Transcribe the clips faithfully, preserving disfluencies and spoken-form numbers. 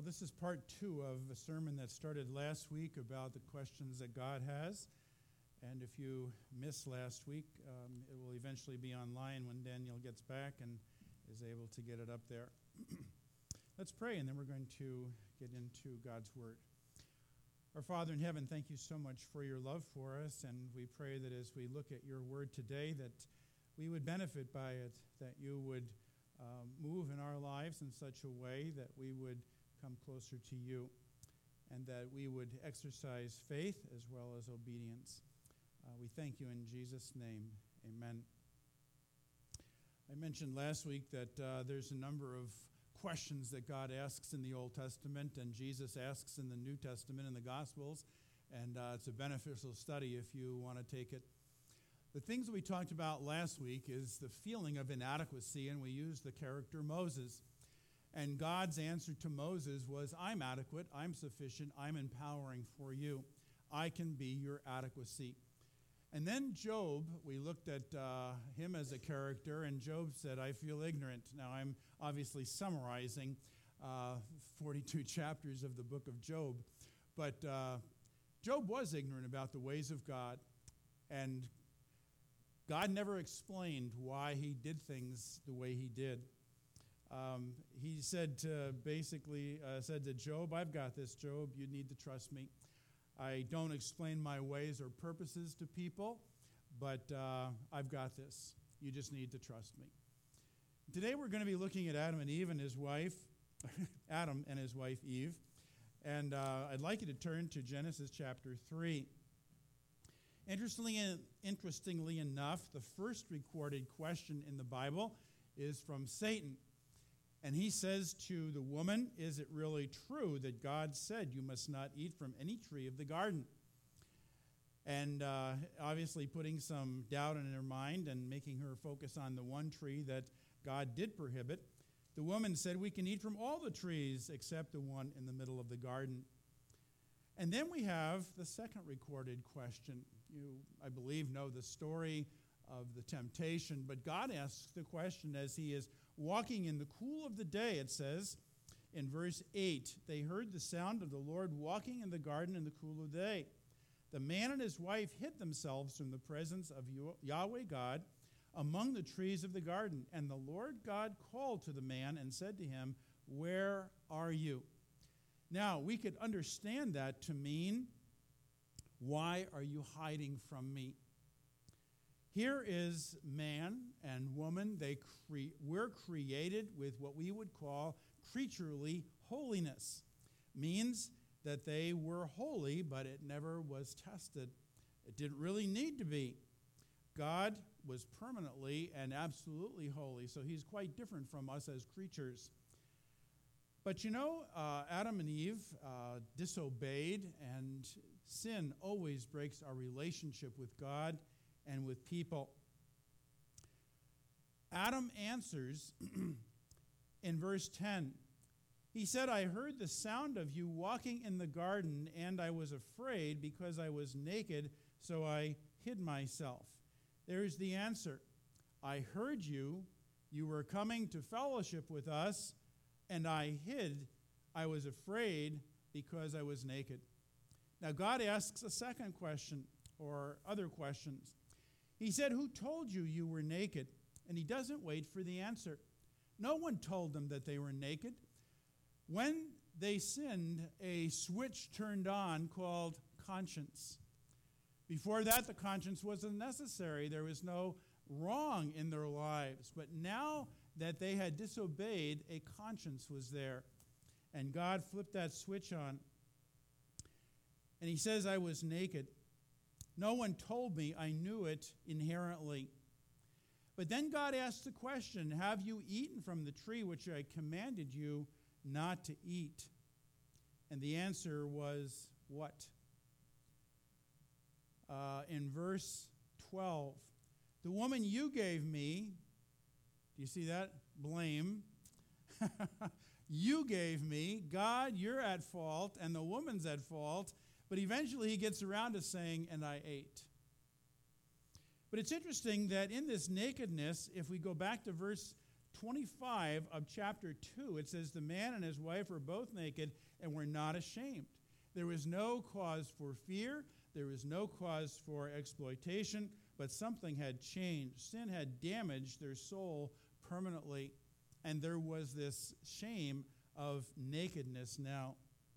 Well, this is part two of a sermon that started last week about the questions that God has. And if you missed last week, um, it will eventually be online when Daniel gets back and is able to get it up there. Let's pray, and then we're going to get into God's Word. Our Father in heaven, thank you so much for your love for us, and we pray that as we look at your Word today, that we would benefit by it, that you would um, move in our lives in such a way that we would come closer to you, and that we would exercise faith as well as obedience. Uh, we thank you in Jesus' name. Amen. I mentioned last week that uh, there's a number of questions that God asks in the Old Testament and Jesus asks in the New Testament in the Gospels, and uh, it's a beneficial study if you want to take it. The things that we talked about last week is the feeling of inadequacy, and we used the character Moses. And God's answer to Moses was, I'm adequate, I'm sufficient, I'm empowering for you. I can be your adequacy. And then Job, we looked at uh, him as a character, and Job said, I feel ignorant. Now, I'm obviously summarizing uh, forty-two chapters of the book of Job, but uh, Job was ignorant about the ways of God, and God never explained why he did things the way he did. Um, he said to, basically uh, said to Job, I've got this, Job, you need to trust me. I don't explain my ways or purposes to people, but uh, I've got this. You just need to trust me. Today we're going to be looking at Adam and Eve and his wife, Adam and his wife Eve, and uh, I'd like you to turn to Genesis chapter three. Interestingly, interestingly enough, the first recorded question in the Bible is from Satan. And he says to the woman, is it really true that God said you must not eat from any tree of the garden? And uh, obviously putting some doubt in her mind and making her focus on the one tree that God did prohibit, the woman said, we can eat from all the trees except the one in the middle of the garden. And then we have the second recorded question. You, I believe, know the story of the temptation, but God asks the question as he is walking in the cool of the day. It says in verse eight, they heard the sound of the Lord walking in the garden in the cool of the day. The man and his wife hid themselves from the presence of Yahweh God among the trees of the garden. And the Lord God called to the man and said to him, where are you? Now, we could understand that to mean, why are you hiding from me? Here is man and woman. They cre- we're created with what we would call creaturely holiness. Means that they were holy, but it never was tested. It didn't really need to be. God was permanently and absolutely holy, so he's quite different from us as creatures. But you know, uh, Adam and Eve uh, disobeyed, and sin always breaks our relationship with God and with people. Adam answers in verse ten. He said, I heard the sound of you walking in the garden, and I was afraid because I was naked, so I hid myself. There's the answer. I heard you. You were coming to fellowship with us, and I hid. I was afraid because I was naked. Now, God asks a second question, or other questions. He said, who told you you were naked? And he doesn't wait for the answer. No one told them that they were naked. When they sinned, a switch turned on called conscience. Before that, the conscience wasn't necessary. There was no wrong in their lives. But now that they had disobeyed, a conscience was there. And God flipped that switch on. And he says, I was naked. No one told me. I knew it inherently. But then God asked the question, have you eaten from the tree which I commanded you not to eat? And the answer was what? Uh, in verse twelve, the woman you gave me, do you see that? Blame. You gave me. God, you're at fault, and the woman's at fault. But eventually he gets around to saying, and I ate. But it's interesting that in this nakedness, if we go back to verse twenty-five of chapter two, it says, the man and his wife were both naked and were not ashamed. There was no cause for fear. There was no cause for exploitation, but something had changed. Sin had damaged their soul permanently, and there was this shame of nakedness now.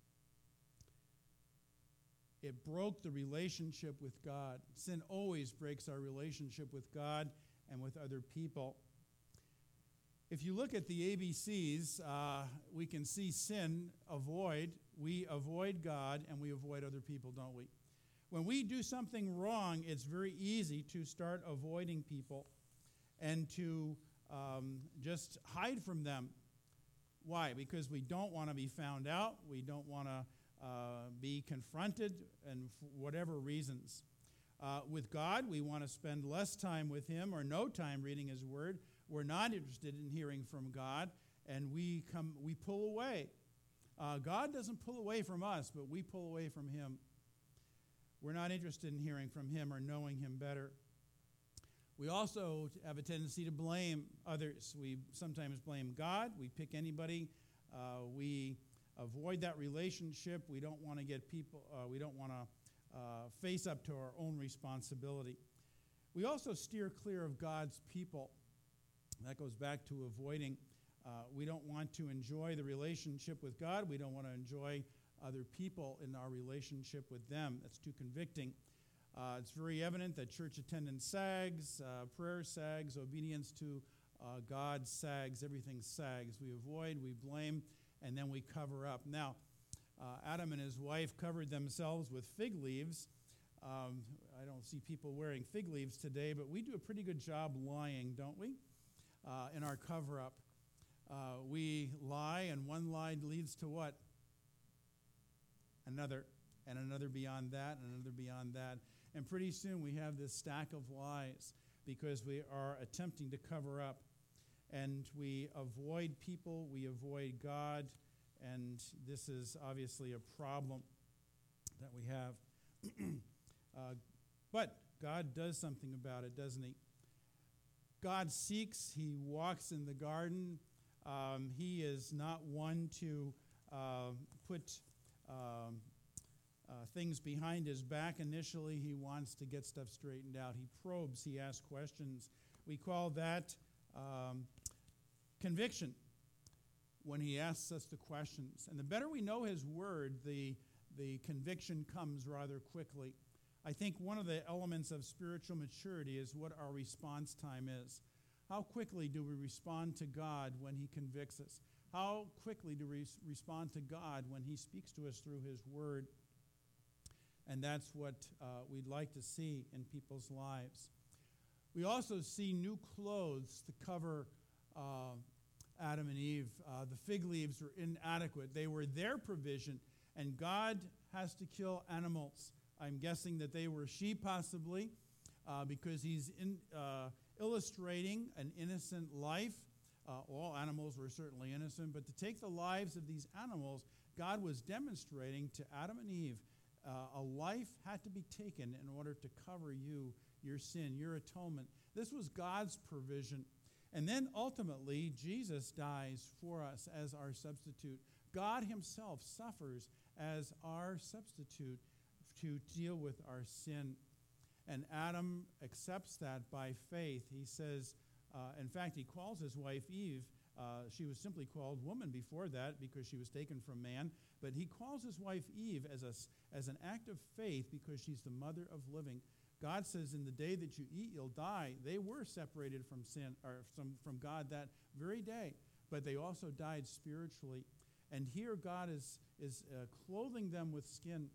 It broke the relationship with God. Sin always breaks our relationship with God and with other people. If you look at the A B Cs, uh, we can see sin, avoid. We avoid God and we avoid other people, don't we? When we do something wrong, it's very easy to start avoiding people and to um, just hide from them. Why? Because we don't want to be found out. We don't want to uh, be confronted, and for whatever reasons. Uh, with God, we want to spend less time with Him or no time reading His Word. We're not interested in hearing from God, and we come, we pull away. Uh, God doesn't pull away from us, but we pull away from Him. We're not interested in hearing from Him or knowing Him better. We also have a tendency to blame others. We sometimes blame God. We pick anybody. Uh, we avoid that relationship. We don't want to get people, uh, we don't want to uh, face up to our own responsibility. We also steer clear of God's people. That goes back to avoiding. Uh, we don't want to enjoy the relationship with God. We don't want to enjoy other people in our relationship with them. That's too convicting. Uh, it's very evident that church attendance sags, uh, prayer sags, obedience to uh, God sags, everything sags. We avoid, we blame, and then we cover up. Now, uh, Adam and his wife covered themselves with fig leaves. Um, I don't see people wearing fig leaves today, but we do a pretty good job lying, don't we, uh, in our cover-up. Uh, we lie, and one lie leads to what? Another, and another beyond that, and another beyond that. And pretty soon we have this stack of lies because we are attempting to cover up. And we avoid people, we avoid God, and this is obviously a problem that we have. uh, but God does something about it, doesn't He? God seeks, He walks in the garden. Um, he is not one to uh, put um, uh, things behind His back initially. He wants to get stuff straightened out. He probes, He asks questions. We call that um, conviction when He asks us the questions. And the better we know His Word, the, the conviction comes rather quickly. I think one of the elements of spiritual maturity is what our response time is. How quickly do we respond to God when He convicts us? How quickly do we respond to God when He speaks to us through His Word? And that's what uh, we'd like to see in people's lives. We also see new clothes to cover uh, Adam and Eve. Uh, the fig leaves were inadequate. They were their provision, and God has to kill animals. I'm guessing that they were sheep possibly, uh, because He's in, uh, illustrating an innocent life. Uh, all animals were certainly innocent, but to take the lives of these animals, God was demonstrating to Adam and Eve uh, a life had to be taken in order to cover you, your sin, your atonement. This was God's provision. And then ultimately, Jesus dies for us as our substitute. God Himself suffers as our substitute to deal with our sin. And Adam accepts that by faith. He says, uh, in fact, he calls his wife Eve. Uh, she was simply called woman before that because she was taken from man. But he calls his wife Eve as, a, as an act of faith because she's the mother of living. God says, in the day that you eat, you'll die. They were separated from sin or from, from God that very day, but they also died spiritually. And here God is, is uh, clothing them with skin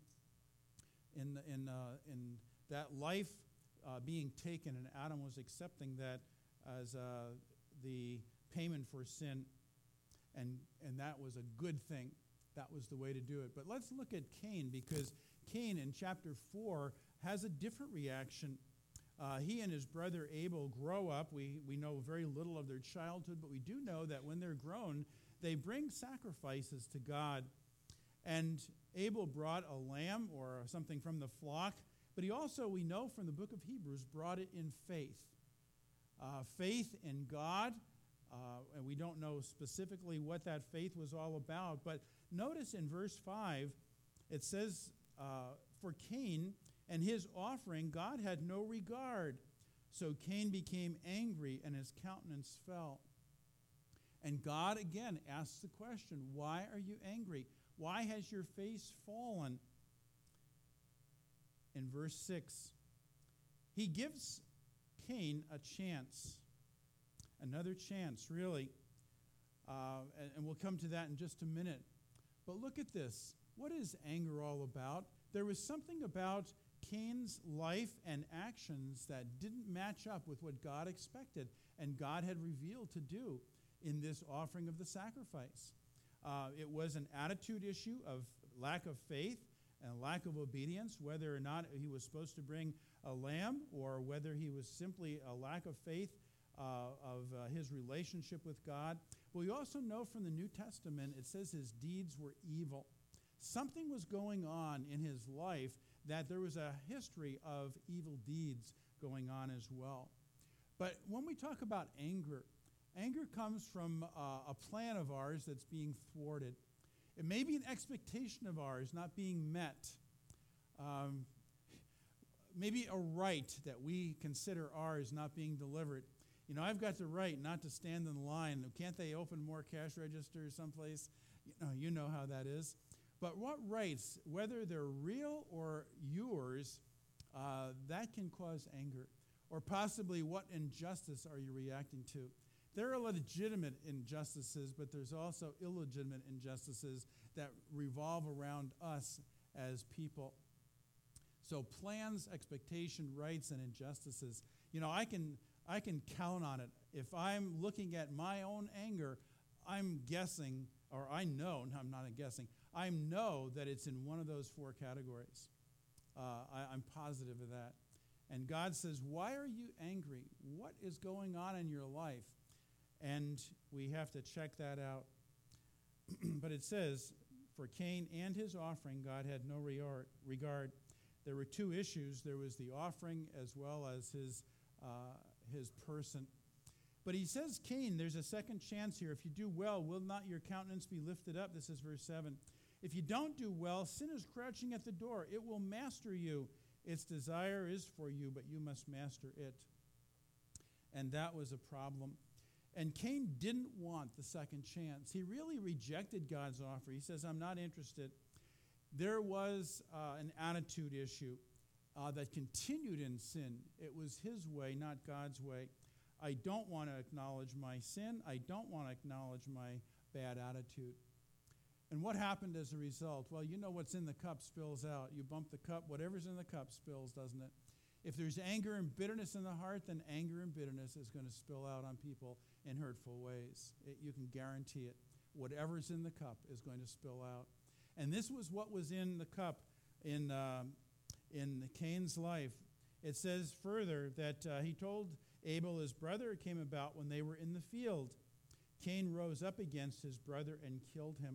in, in, uh, in that life uh, being taken, and Adam was accepting that as uh, the payment for sin, and, and that was a good thing. That was the way to do it. But let's look at Cain, because Cain in chapter four has a different reaction. Uh, he and his brother Abel grow up. We, we know very little of their childhood, but we do know that when they're grown, they bring sacrifices to God. And Abel brought a lamb or something from the flock, but he also, we know from the book of Hebrews, brought it in faith. Uh, faith in God, Uh, and we don't know specifically what that faith was all about. But notice in verse five, it says, uh, for Cain and his offering, God had no regard. So Cain became angry, and his countenance fell. And God again asks the question, why are you angry? Why has your face fallen? In verse six, he gives Cain a chance. Another chance, really. Uh, and, and we'll come to that in just a minute. But look at this. What is anger all about? There was something about Cain's life and actions that didn't match up with what God expected and God had revealed to do in this offering of the sacrifice. Uh, it was an attitude issue of lack of faith and lack of obedience, whether or not he was supposed to bring a lamb or whether he was simply a lack of faith uh, of uh, his relationship with God. But we also know from the New Testament, it says his deeds were evil. Something was going on in his life that there was a history of evil deeds going on as well. But when we talk about anger, anger comes from uh, a plan of ours that's being thwarted. It may be an expectation of ours not being met. Um, maybe a right that we consider ours not being delivered. You know, I've got the right not to stand in line. Can't they open more cash registers someplace? You know, you know how that is. But what rights, whether they're real or yours, uh, that can cause anger. Or possibly what injustice are you reacting to? There are legitimate injustices, but there's also illegitimate injustices that revolve around us as people. So plans, expectation, rights, and injustices. You know, I can I can count on it. If I'm looking at my own anger, I'm guessing, or I know, I'm not guessing, I know that it's in one of those four categories. Uh, I, I'm positive of that. And God says, why are you angry? What is going on in your life? And we have to check that out. But it says, for Cain and his offering, God had no regard. There were two issues. There was the offering as well as his, uh, his person. But he says, Cain, there's a second chance here. If you do well, will not your countenance be lifted up? This is verse seven. If you don't do well, sin is crouching at the door. It will master you. Its desire is for you, but you must master it. And that was a problem. And Cain didn't want the second chance. He really rejected God's offer. He says, I'm not interested. There was uh, an attitude issue uh, that continued in sin. It was his way, not God's way. I don't want to acknowledge my sin. I don't want to acknowledge my bad attitude. And what happened as a result? Well, you know what's in the cup spills out. You bump the cup, whatever's in the cup spills, doesn't it? If there's anger and bitterness in the heart, then anger and bitterness is going to spill out on people in hurtful ways. It, you can guarantee it. Whatever's in the cup is going to spill out. And this was what was in the cup in, um, in Cain's life. It says further that uh, he told Abel, his brother, it came about when they were in the field. Cain rose up against his brother and killed him.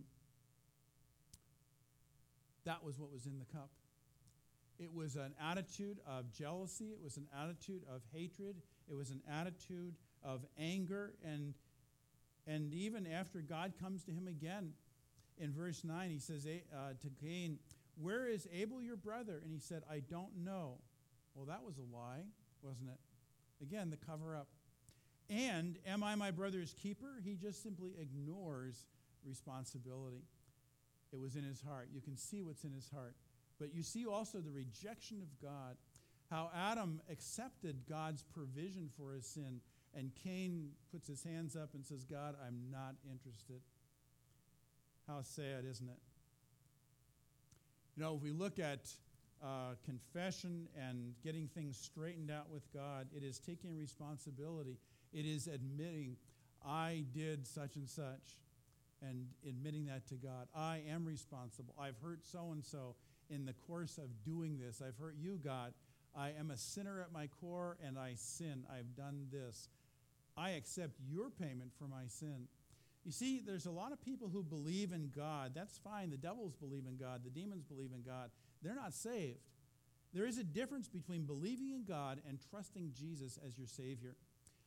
That was what was in the cup. It was an attitude of jealousy. It was an attitude of hatred. It was an attitude of anger. And, and even after God comes to him again, in verse nine, he says uh, to Cain, where is Abel your brother? And he said, I don't know. Well, that was a lie, wasn't it? Again, the cover-up. And am I my brother's keeper? He just simply ignores responsibility. It was in his heart. You can see what's in his heart. But you see also the rejection of God, how Adam accepted God's provision for his sin, and Cain puts his hands up and says, God, I'm not interested. How sad, isn't it? You know, if we look at uh, confession and getting things straightened out with God, it is taking responsibility. It is admitting, I did such and such, and admitting that to God. I am responsible. I've hurt so-and-so in the course of doing this. I've hurt you, God. I am a sinner at my core, and I sin. I've done this. I accept your payment for my sin. You see, there's a lot of people who believe in God. That's fine. The devils believe in God. The demons believe in God. They're not saved. There is a difference between believing in God and trusting Jesus as your Savior.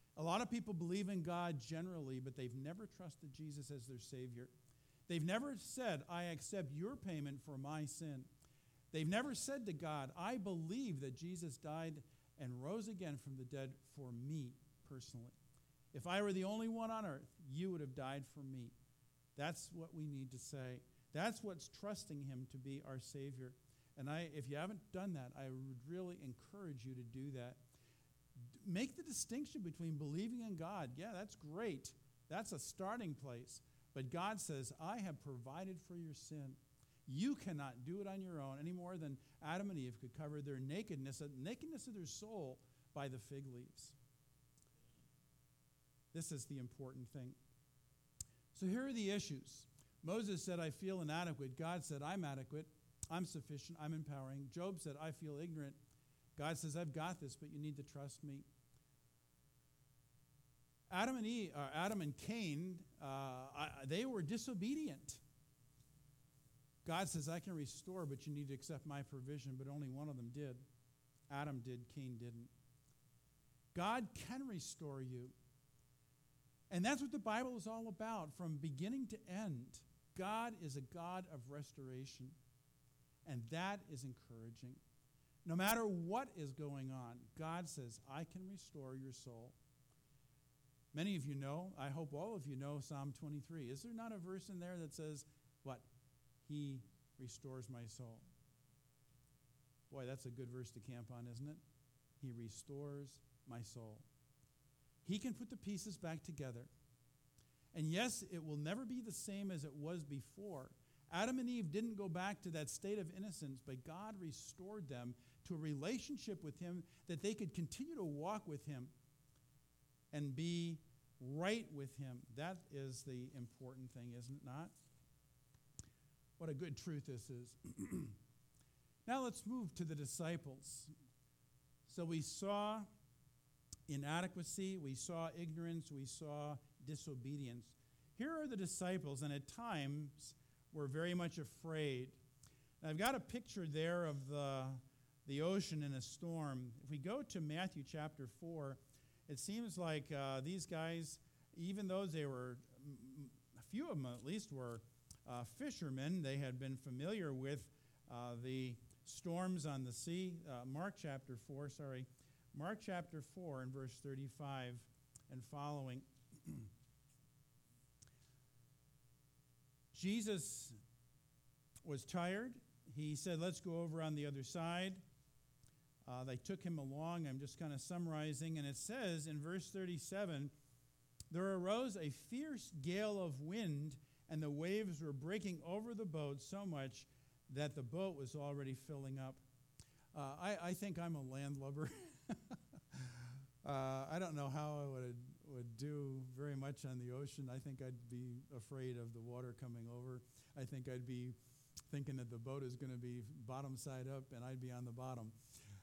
A lot of people believe in God generally, but they've never trusted Jesus as their Savior. They've never said, I accept your payment for my sin. They've never said to God, I believe that Jesus died and rose again from the dead for me personally. If I were the only one on earth, you would have died for me. That's what we need to say. That's what's trusting him to be our Savior. And I, if you haven't done that, I would really encourage you to do that. Make the distinction between believing in God. Yeah, that's great. That's a starting place. But God says, I have provided for your sin. You cannot do it on your own any more than Adam and Eve could cover their nakedness, the nakedness of their soul by the fig leaves. This is the important thing. So here are the issues. Moses said, I feel inadequate. God said, I'm adequate. I'm sufficient. I'm empowering. Job said, I feel ignorant. God says, I've got this, but you need to trust me. Adam and Eve, uh, Adam and Cain, uh, I, they were disobedient. God says, I can restore, but you need to accept my provision, but only one of them did. Adam did, Cain didn't. God can restore you. And that's what the Bible is all about, from beginning to end. God is a God of restoration, and that is encouraging. No matter what is going on, God says, I can restore your soul. Many of you know, I hope all of you know Psalm twenty-three. Is there not a verse in there that says, what? He restores my soul. Boy, that's a good verse to camp on, isn't it? He restores my soul. He can put the pieces back together. And yes, it will never be the same as it was before. Adam and Eve didn't go back to that state of innocence, but God restored them to a relationship with him that they could continue to walk with him and be right with him. That is the important thing, isn't it not? What a good truth this is. Now let's move to the disciples. So we saw inadequacy, we saw ignorance, we saw disobedience. Here are the disciples, and at times were very much afraid. Now, I've got a picture there of the, the ocean in a storm. If we go to Matthew chapter four, it seems like uh, these guys, even though they were, a few of them at least were uh, fishermen, they had been familiar with uh, the storms on the sea. Uh, Mark chapter four, sorry, Mark chapter four and verse thirty-five and following. Jesus was tired. He said, let's go over on the other side. Uh, they took him along. I'm just kind of summarizing. And it says in verse thirty-seven, there arose a fierce gale of wind, and the waves were breaking over the boat so much that the boat was already filling up. Uh, I, I think I'm a landlubber. uh, I don't know how I would would do very much on the ocean. I think I'd be afraid of the water coming over. I think I'd be thinking that the boat is going to be bottom side up and I'd be on the bottom.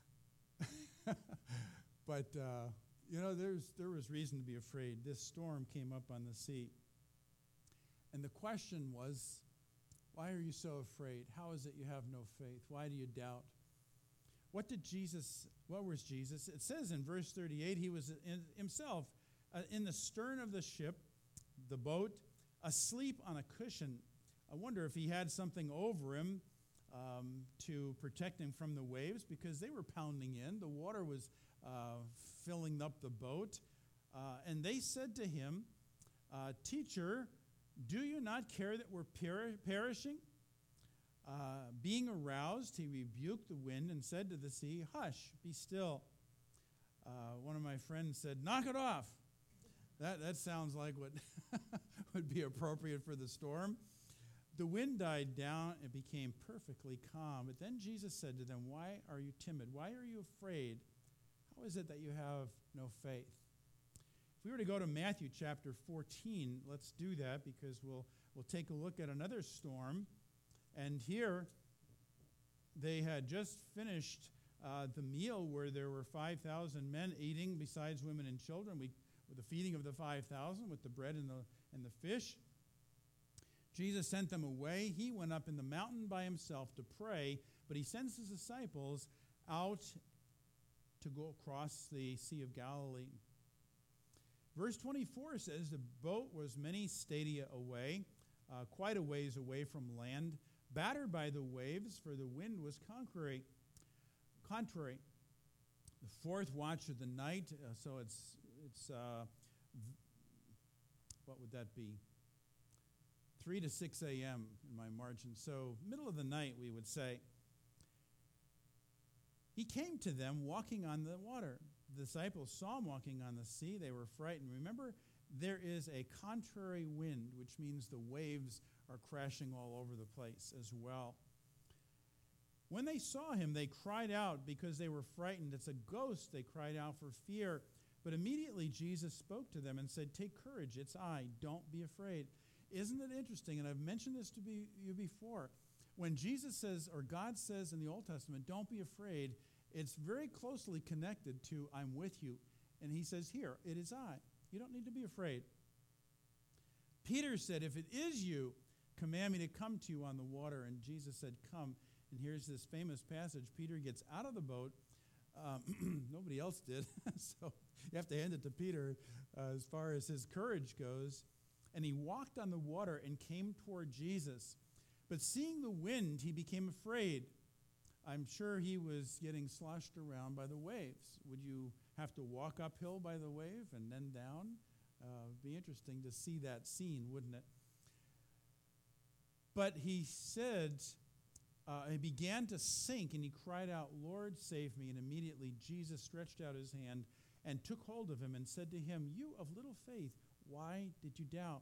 But, uh, you know, there's there was reason to be afraid. This storm came up on the sea. And the question was, why are you so afraid? How is it you have no faith? Why do you doubt? What did Jesus, what was Jesus? It says in verse thirty-eight, he was in himself uh, in the stern of the ship, the boat, asleep on a cushion. I wonder if he had something over him um, to protect him from the waves, because they were pounding in. The water was uh, filling up the boat. Uh, and they said to him, uh, Teacher, do you not care that we're per- perishing? Uh, being aroused, he rebuked the wind and said to the sea, Hush, be still. Uh, one of my friends said, Knock it off. That, that sounds like what would be appropriate for the storm. The wind died down and became perfectly calm. But then Jesus said to them, Why are you timid? Why are you afraid? How is it that you have no faith? If we were to go to Matthew chapter fourteen, let's do that, because we'll we'll take a look at another storm. And here they had just finished uh, the meal where there were five thousand men eating, besides women and children, we, with the feeding of the five thousand with the bread and the, and the fish. Jesus sent them away. He went up in the mountain by himself to pray, but he sends his disciples out to go across the Sea of Galilee. Verse twenty-four says the boat was many stadia away, uh, quite a ways away from land, battered by the waves, for the wind was contrary. Contrary. The fourth watch of the night, uh, so it's it's uh, v- what would that be? three to six a.m. in my margin. So middle of the night, we would say. He came to them walking on the water. The disciples saw him walking on the sea. They were frightened. Remember, there is a contrary wind, which means the waves are crashing all over the place as well. When they saw him, they cried out because they were frightened. It's a ghost, they cried out for fear. But immediately Jesus spoke to them and said, "Take courage, it's I, don't be afraid." Isn't it interesting? And I've mentioned this to be, you before. When Jesus says, or God says in the Old Testament, "Don't be afraid," it's very closely connected to "I'm with you." And he says here, "It is I." You don't need to be afraid. Peter said, "If it is you, command me to come to you on the water." And Jesus said, "Come." And here's this famous passage. Peter gets out of the boat. Um, nobody else did. So you have to hand it to Peter uh, as far as his courage goes. And he walked on the water and came toward Jesus. But seeing the wind, he became afraid. I'm sure he was getting sloshed around by the waves. Would you have to walk uphill by the wave and then down? Uh, it'd be interesting to see that scene, wouldn't it? But he said, uh, he began to sink, and he cried out, "Lord, save me." And immediately Jesus stretched out his hand and took hold of him and said to him, "You of little faith, why did you doubt?"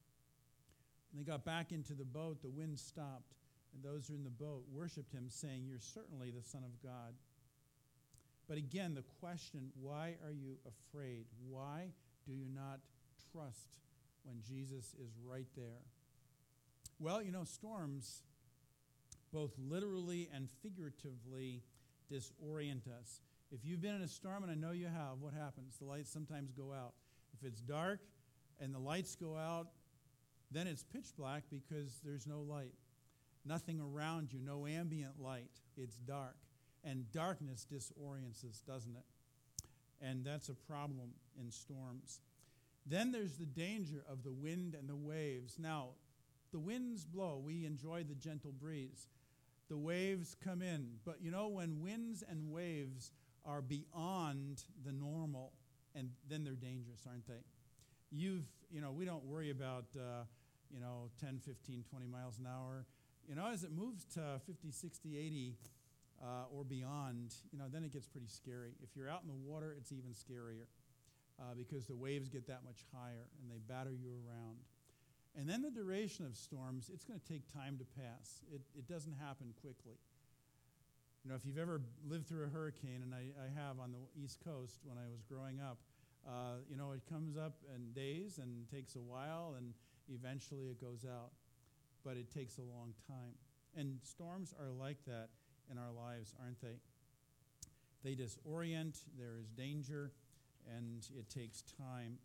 And they got back into the boat. The wind stopped, and those who were in the boat worshipped him, saying, "You're certainly the Son of God." But again, the question, why are you afraid? Why do you not trust when Jesus is right there? Well, you know, storms, both literally and figuratively, disorient us. If you've been in a storm, and I know you have, what happens? The lights sometimes go out. If it's dark and the lights go out, then it's pitch black because there's no light. Nothing around you, no ambient light. It's dark. And darkness disorients us, doesn't it? And that's a problem in storms. Then there's the danger of the wind and the waves. Now, the winds blow. We enjoy the gentle breeze. The waves come in. But you know, when winds and waves are beyond the normal, and then they're dangerous, aren't they? You've, you know, we don't worry about, uh, you know, ten, fifteen, twenty miles an hour. You know, as it moves to fifty, sixty, eighty uh, or beyond, you know, then it gets pretty scary. If you're out in the water, it's even scarier uh, because the waves get that much higher and they batter you around. And then the duration of storms, it's going to take time to pass. It, it doesn't happen quickly. You know, if you've ever lived through a hurricane, and I, I have on the East Coast when I was growing up, uh, you know, it comes up in days and takes a while, and eventually it goes out. But it takes a long time. And storms are like that in our lives, aren't they? They disorient, there is danger, and it takes time.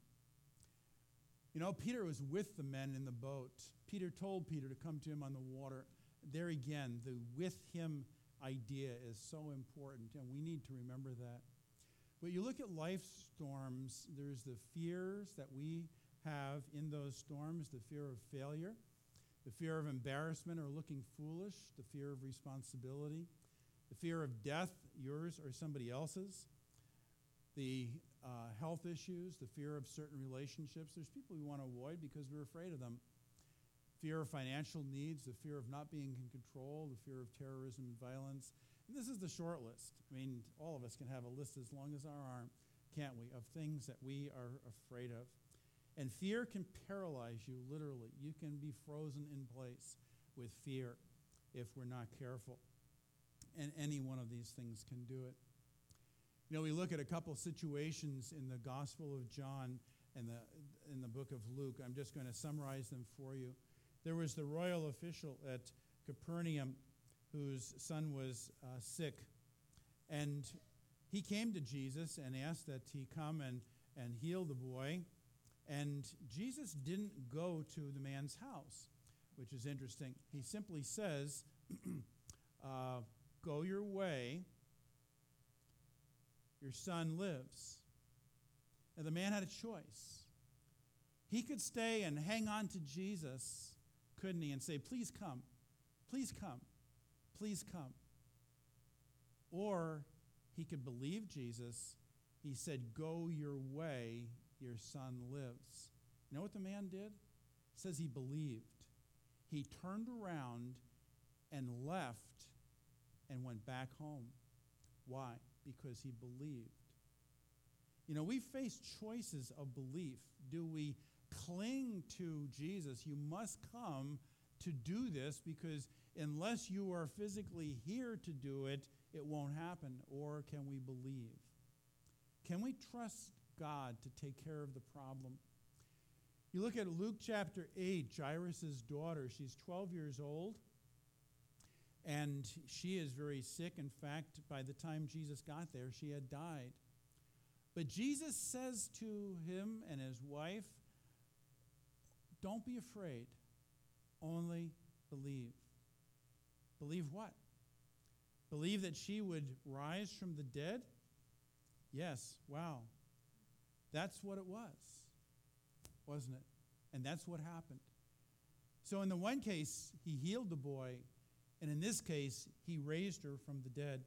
You know, Peter was with the men in the boat. Peter told Peter to come to him on the water. There again, the with him idea is so important, and we need to remember that. But you look at life storms, there's the fears that we have in those storms, the fear of failure, the fear of embarrassment or looking foolish, the fear of responsibility, the fear of death, yours or somebody else's, the uh, health issues, the fear of certain relationships. There's people we want to avoid because we're afraid of them. Fear of financial needs, the fear of not being in control, the fear of terrorism and violence. And this is the short list. I mean, all of us can have a list as long as our arm, can't we, of things that we are afraid of. And fear can paralyze you, literally. You can be frozen in place with fear if we're not careful. And any one of these things can do it. You know, we look at a couple situations in the Gospel of John and the in the book of Luke. I'm just going to summarize them for you. There was the royal official at Capernaum whose son was uh, sick. And he came to Jesus and asked that he come and, and heal the boy. And Jesus didn't go to the man's house, which is interesting. He simply says, uh, go your way. Your son lives. And the man had a choice. He could stay and hang on to Jesus, couldn't he, and say, please come, please come, please come. Or he could believe Jesus. He said, go your way, your son lives. You know what the man did? It says he believed. He turned around and left and went back home. Why? Because he believed. You know, we face choices of belief. Do we cling to Jesus? You must come to do this, because unless you are physically here to do it, it won't happen. Or can we believe? Can we trust God to take care of the problem? You look at Luke chapter eight, Jairus' daughter. She's twelve years old, and she is very sick. In fact, by the time Jesus got there, she had died. But Jesus says to him and his wife, don't be afraid, only believe. Believe what? Believe that she would rise from the dead? Yes, wow. That's what it was, wasn't it? And that's what happened. So in the one case, he healed the boy, and in this case, he raised her from the dead.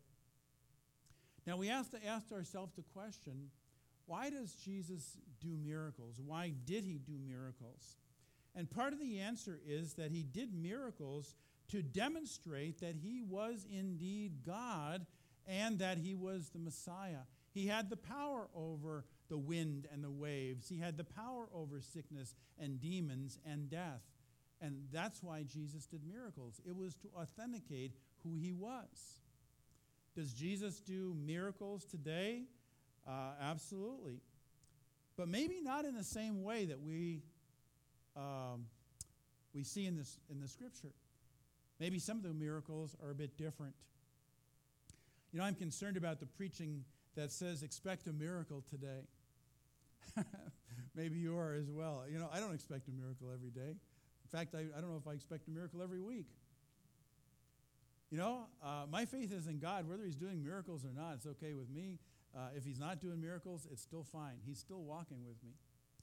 Now we have to ask ourselves the question, why does Jesus do miracles? Why did he do miracles? And part of the answer is that he did miracles to demonstrate that he was indeed God and that he was the Messiah. He had the power over the wind and the waves. He had the power over sickness and demons and death. And that's why Jesus did miracles. It was to authenticate who he was. Does Jesus do miracles today? Uh, absolutely. But maybe not in the same way that we um, we see in this in the scripture. Maybe some of the miracles are a bit different. You know, I'm concerned about the preaching that says expect a miracle today. Maybe you are as well. You know, I don't expect a miracle every day. In fact, I, I don't know if I expect a miracle every week. You know, uh, my faith is in God. Whether he's doing miracles or not, it's okay with me. Uh, if he's not doing miracles, it's still fine. He's still walking with me.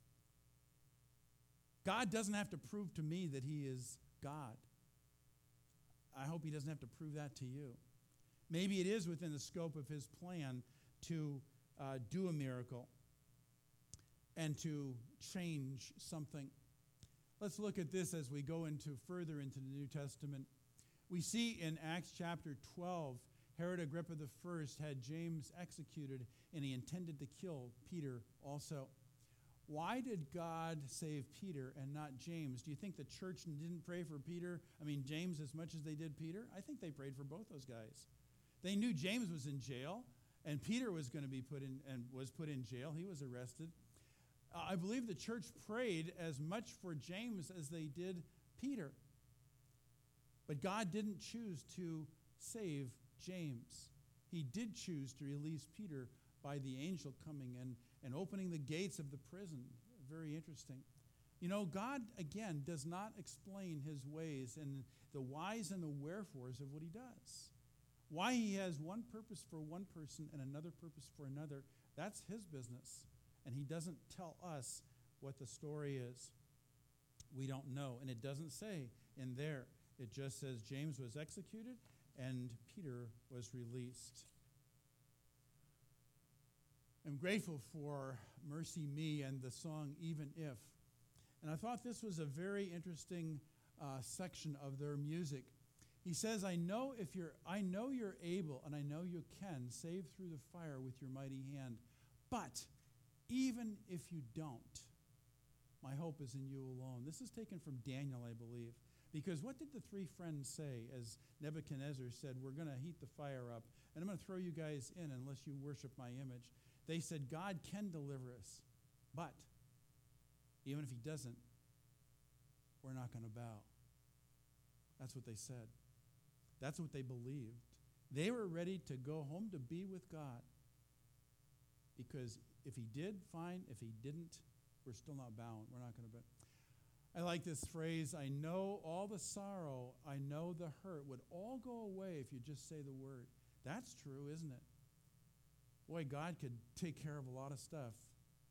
God doesn't have to prove to me that he is God. I hope he doesn't have to prove that to you. Maybe it is within the scope of his plan to uh, do a miracle and to change something. Let's look at this as we go into further into the New Testament. We see in Acts chapter twelve, Herod Agrippa the First had James executed, and he intended to kill Peter also. Why did God save Peter and not James? Do you think the church didn't pray for Peter? I mean, James as much as they did Peter? I think they prayed for both those guys. They knew James was in jail, and Peter was going to be put in and was put in jail. He was arrested. Uh, I believe the church prayed as much for James as they did Peter. But God didn't choose to save James. He did choose to release Peter by the angel coming and, and opening the gates of the prison. Very interesting. You know, God, again, does not explain his ways and the whys and the wherefores of what he does. Why he has one purpose for one person and another purpose for another, that's his business. And he doesn't tell us what the story is. We don't know. And it doesn't say in there. It just says James was executed and Peter was released. I'm grateful for Mercy Me and the song Even If. And I thought this was a very interesting uh, section of their music. He says, I know if you're I know you're able and I know you can save through the fire with your mighty hand. But even if you don't, my hope is in you alone. This is taken from Daniel, I believe. Because what did the three friends say as Nebuchadnezzar said, we're going to heat the fire up, and I'm going to throw you guys in unless you worship my image? They said, God can deliver us, but even if he doesn't, we're not going to bow. That's what they said. That's what they believed. They were ready to go home to be with God. Because if he did, fine. If he didn't, we're still not bowing. We're not going to bow. I like this phrase, I know all the sorrow, I know the hurt would all go away if you just say the word. That's true, isn't it? Boy, God could take care of a lot of stuff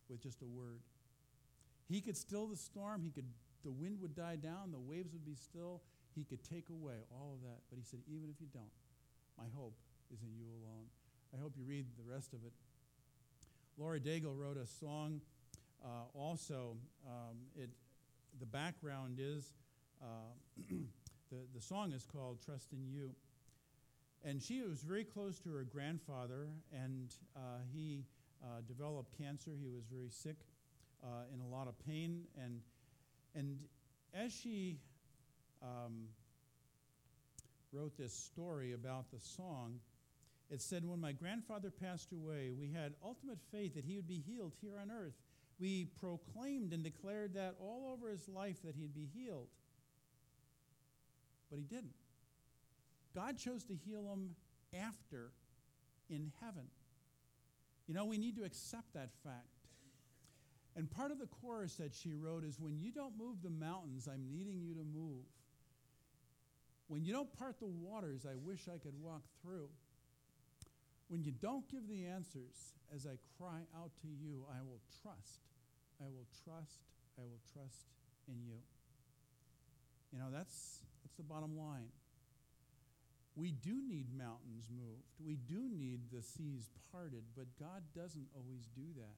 with just a word. He could still the storm. He could, the wind would die down. The waves would be still. He could take away all of that. But he said, even if you don't, my hope is in you alone. I hope you read the rest of it. Laura Daigle wrote a song uh, also. Um, it, the background is, uh, the, the song is called Trust in You. And she was very close to her grandfather, and uh, he uh, developed cancer. He was very sick, uh, in a lot of pain. And, and as she um, wrote this story about the song, it said, when my grandfather passed away, we had ultimate faith that he would be healed here on earth. We proclaimed and declared that all over his life that he'd be healed. But he didn't. God chose to heal him after in heaven. You know, we need to accept that fact. And part of the chorus that she wrote is, when you don't move the mountains, I'm needing you to move. When you don't part the waters, I wish I could walk through. When you don't give the answers, as I cry out to you, I will trust. I will trust. I will trust in you. You know, that's that's the bottom line. We do need mountains moved. We do need the seas parted, but God doesn't always do that.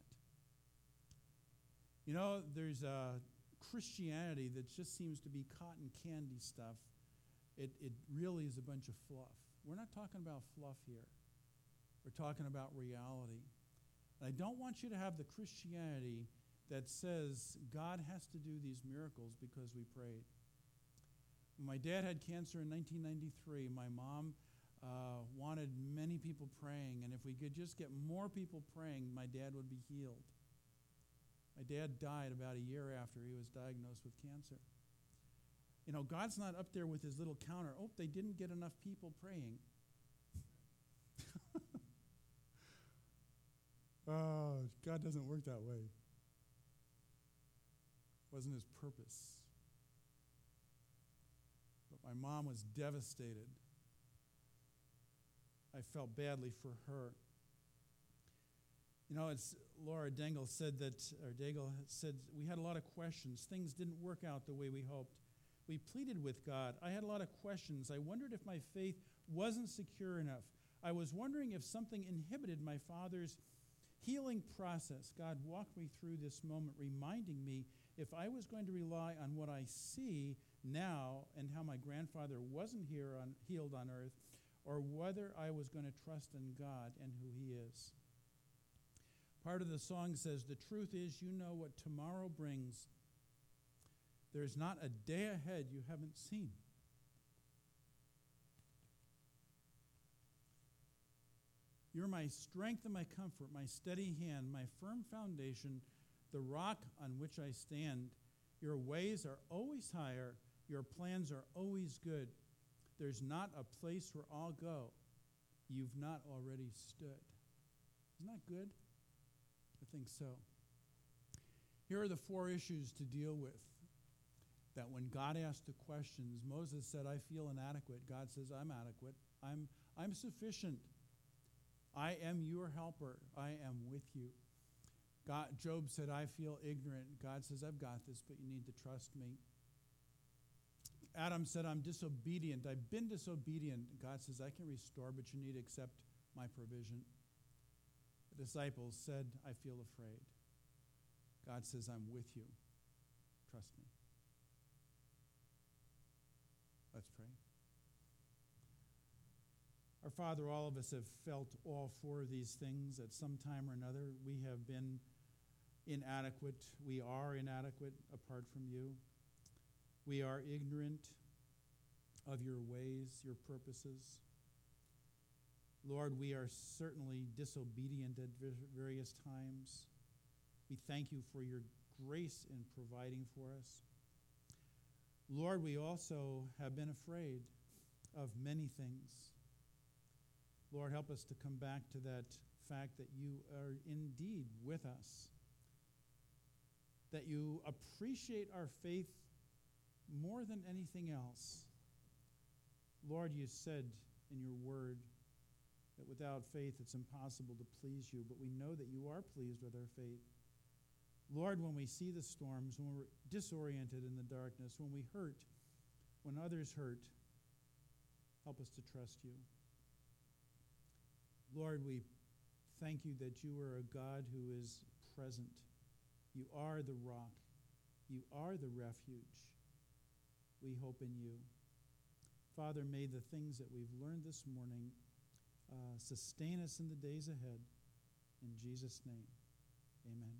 You know, there's a Christianity that just seems to be cotton candy stuff. It, it really is a bunch of fluff. We're not talking about fluff here. We're talking about reality. And I don't want you to have the Christianity that says God has to do these miracles because we prayed. When my dad had cancer in nineteen ninety-three, my mom uh, wanted many people praying, and if we could just get more people praying, my dad would be healed. My dad died about a year after he was diagnosed with cancer. You know, God's not up there with his little counter. Oh, they didn't get enough people praying. Oh, God doesn't work that way. It wasn't his purpose. But my mom was devastated. I felt badly for her. You know, it's Laura Daigle said that, or Daigle said, we had a lot of questions. Things didn't work out the way we hoped. We pleaded with God. I had a lot of questions. I wondered if my faith wasn't secure enough. I was wondering if something inhibited my father's healing process. God walked me through this moment, reminding me if I was going to rely on what I see now and how my grandfather wasn't here on, healed on earth, or whether I was going to trust in God and who he is. Part of the song says, the truth is you know what tomorrow brings. There's not a day ahead you haven't seen. You're my strength and my comfort, my steady hand, my firm foundation, the rock on which I stand. Your ways are always higher. Your plans are always good. There's not a place where I'll go you've not already stood. Isn't that good? I think so. Here are the four issues to deal with. That when God asked the questions, Moses said, I feel inadequate. God says, I'm adequate. I'm, I'm sufficient. I am your helper. I am with you. God, Job said, I feel ignorant. God says, I've got this, but you need to trust me. Adam said, I'm disobedient. I've been disobedient. God says, I can restore, but you need to accept my provision. The disciples said, I feel afraid. God says, I'm with you. Trust me. Let's pray. Our Father, all of us have felt all four of these things at some time or another. We have been inadequate. We are inadequate apart from you. We are ignorant of your ways, your purposes. Lord, we are certainly disobedient at various times. We thank you for your grace in providing for us. Lord, we also have been afraid of many things. Lord, help us to come back to that fact that you are indeed with us, that you appreciate our faith more than anything else. Lord, you said in your word that without faith it's impossible to please you, but we know that you are pleased with our faith. Lord, when we see the storms, when we're disoriented in the darkness, when we hurt, when others hurt, help us to trust you. Lord, we thank you that you are a God who is present. You are the rock. You are the refuge. We hope in you. Father, may the things that we've learned this morning uh, sustain us in the days ahead. In Jesus' name, amen.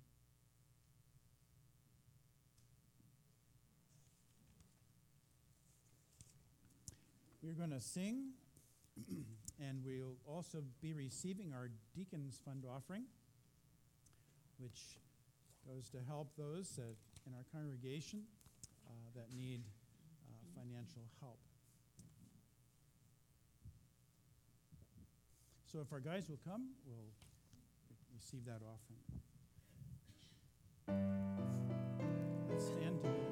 We're going to sing, and we'll also be receiving our Deacons Fund offering, which goes to help those that in our congregation uh, that need uh, financial help. So if our guys will come, we'll receive that offering. Let's stand together.